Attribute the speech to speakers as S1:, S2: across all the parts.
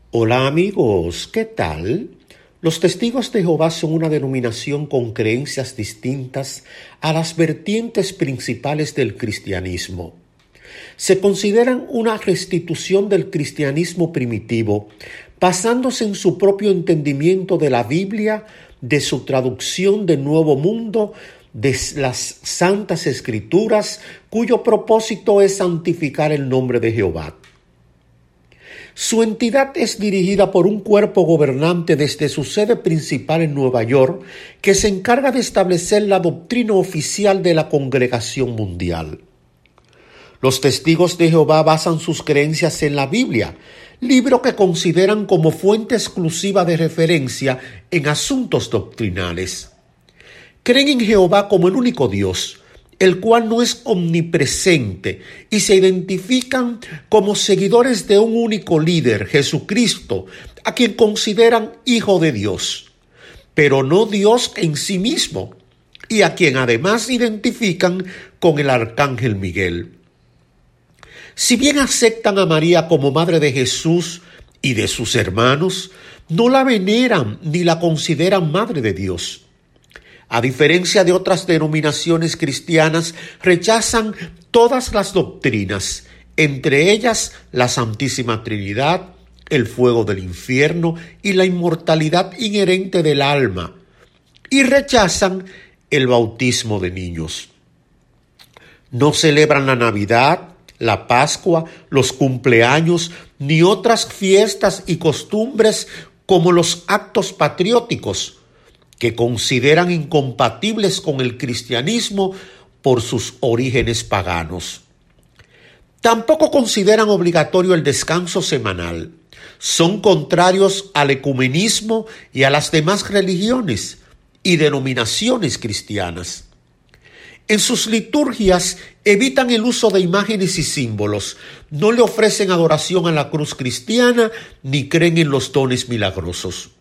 S1: Hola amigos, ¿qué tal? Los testigos de Jehová son una denominación con creencias distintas a las vertientes principales del cristianismo. Se consideran una restitución del cristianismo primitivo, basándose en su propio entendimiento de la Biblia, de su traducción del Nuevo Mundo, de las Santas Escrituras, cuyo propósito es santificar el nombre de Jehová. Su entidad es dirigida por un cuerpo gobernante desde su sede principal en Nueva York, que se encarga de establecer la doctrina oficial de la Congregación Mundial. Los testigos de Jehová basan sus creencias en la Biblia, libro que consideran como fuente exclusiva de referencia en asuntos doctrinales. Creen en Jehová como el único Dios, el cual no es omnipresente, y se identifican como seguidores de un único líder, Jesucristo, a quien consideran Hijo de Dios, pero no Dios en sí mismo, y a quien además identifican con el arcángel Miguel. Si bien aceptan a María como madre de Jesús y de sus hermanos, no la veneran ni la consideran madre de Dios. A diferencia de otras denominaciones cristianas, rechazan todas las doctrinas, entre ellas la Santísima Trinidad, el fuego del infierno y la inmortalidad inherente del alma, y rechazan el bautismo de niños. No celebran la Navidad, la Pascua, los cumpleaños, ni otras fiestas y costumbres como los actos patrióticos, que consideran incompatibles con el cristianismo por sus orígenes paganos. Tampoco consideran obligatorio el descanso semanal. Son contrarios al ecumenismo y a las demás religiones y denominaciones cristianas. En sus liturgias evitan el uso de imágenes y símbolos, no le ofrecen adoración a la cruz cristiana ni creen en los dones milagrosos.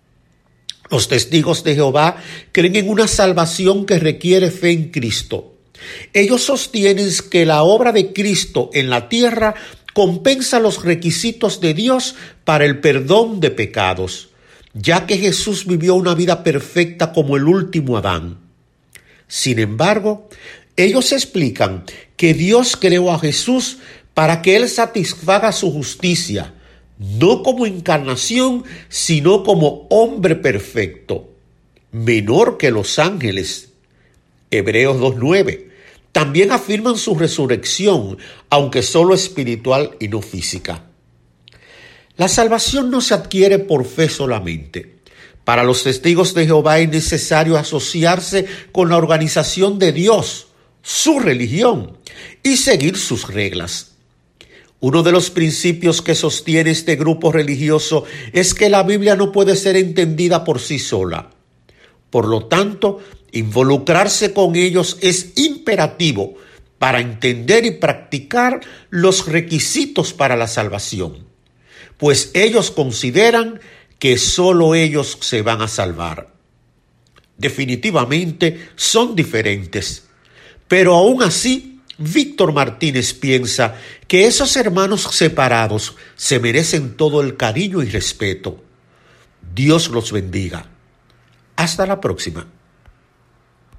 S1: Los testigos de Jehová creen en una salvación que requiere fe en Cristo. Ellos sostienen que la obra de Cristo en la tierra compensa los requisitos de Dios para el perdón de pecados, ya que Jesús vivió una vida perfecta como el último Adán. Sin embargo, ellos explican que Dios creó a Jesús para que Él satisfaga su justicia, no como encarnación, sino como hombre perfecto, menor que los ángeles. Hebreos 2:9. También afirman su resurrección, aunque solo espiritual y no física. La salvación no se adquiere por fe solamente. Para los testigos de Jehová es necesario asociarse con la organización de Dios, su religión, y seguir sus reglas. Uno de los principios que sostiene este grupo religioso es que la Biblia no puede ser entendida por sí sola. Por lo tanto, involucrarse con ellos es imperativo para entender y practicar los requisitos para la salvación, pues ellos consideran que solo ellos se van a salvar. Definitivamente son diferentes, pero aún así, Víctor Martínez piensa que esos hermanos separados se merecen todo el cariño y respeto. Dios los bendiga. Hasta la próxima.